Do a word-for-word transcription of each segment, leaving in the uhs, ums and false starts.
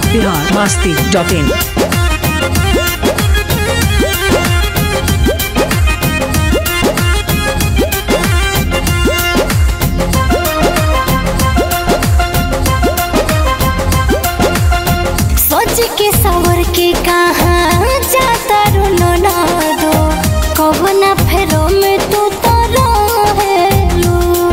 Bihar Masti dot इन। सोच के सवर के कहाँ जाता रुनो ना दो कबना फेरो में तू तो रहेलू।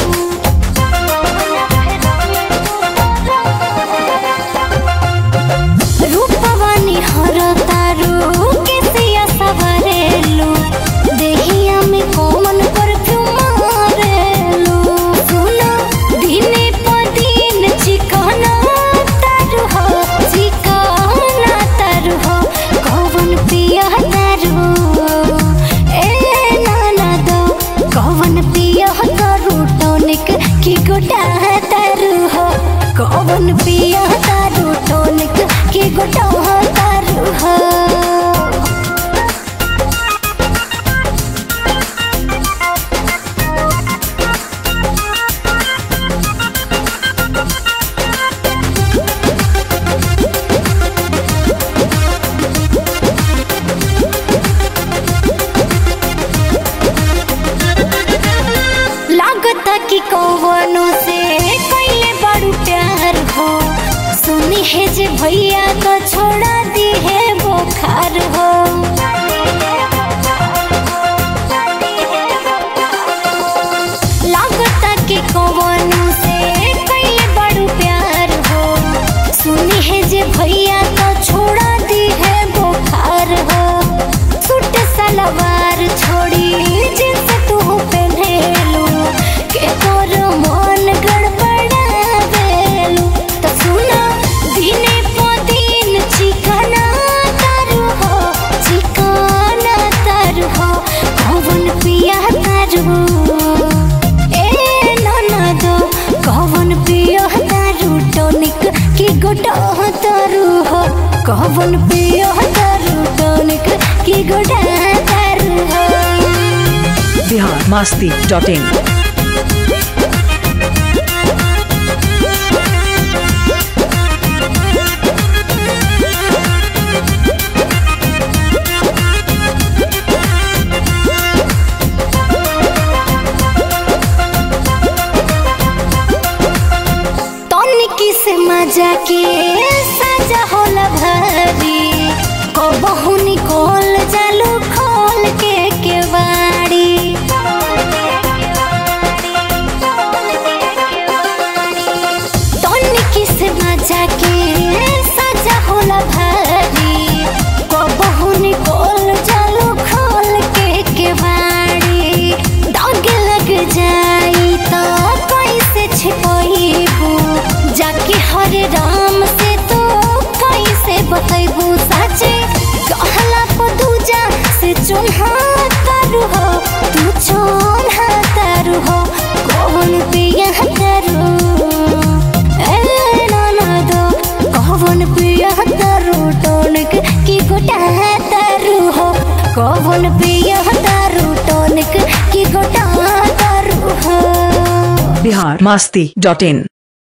रूपवानी हर तारू के सिया सवरेलू देहिया में कोमन परफ्यूम मारेलू। सुनो दिने प दिन चिकना तारू हो चिकना तारू हो कौन पिया तारू ए नाना दो कौन पिया तारू टॉनिक की गोटा तारू हो कौन पिया तारू टॉनिक की गोटा तारू हो। लागता कि कौवनो से कैले बड़ू प्यार हो सुनी है जे भैया तो छोड़ा दी है बुखार हो। लागता कि कौवनो से कैले बड़ू प्यार हो सुनी है जे भैया तो छोड़ा दी है बुखार हो। सूट सलवार छोड़ी जींस तू पहनेलू के तोर मन गड़बड़ावेलू तो सुना दिने प दिन चिकना तारू हो चिकना तारू हो कौन पिया तारू ए नाना दो कौन पिया तारू टॉनिक की गोटा तारू हो कौन पिया तारू टॉनिक की गोटा तारू हो। Bihar Masti dot in. Tonic से मजा के सजा होला भारी को बहु निकोल जालू खोल के केवाड़ी। टॉनिक से मजा के सजा होला भारी को बहु निकोल जालू खोल के केवाड़ी। दाग लग जाई तो कैसे छिपईबू जाके हरे राम से तो कैसे बतैबू साचे कहला को दूजा से चुन्हा तारू हो तू चुन्हा तारू हो कौन पिया तारू ए नाना दो कौन पिया तारू टॉनिक की गोटा तारू हो कौन पिया तारू टॉनिक की गोटा तारू हो। बिहार मस्ती डॉट इन।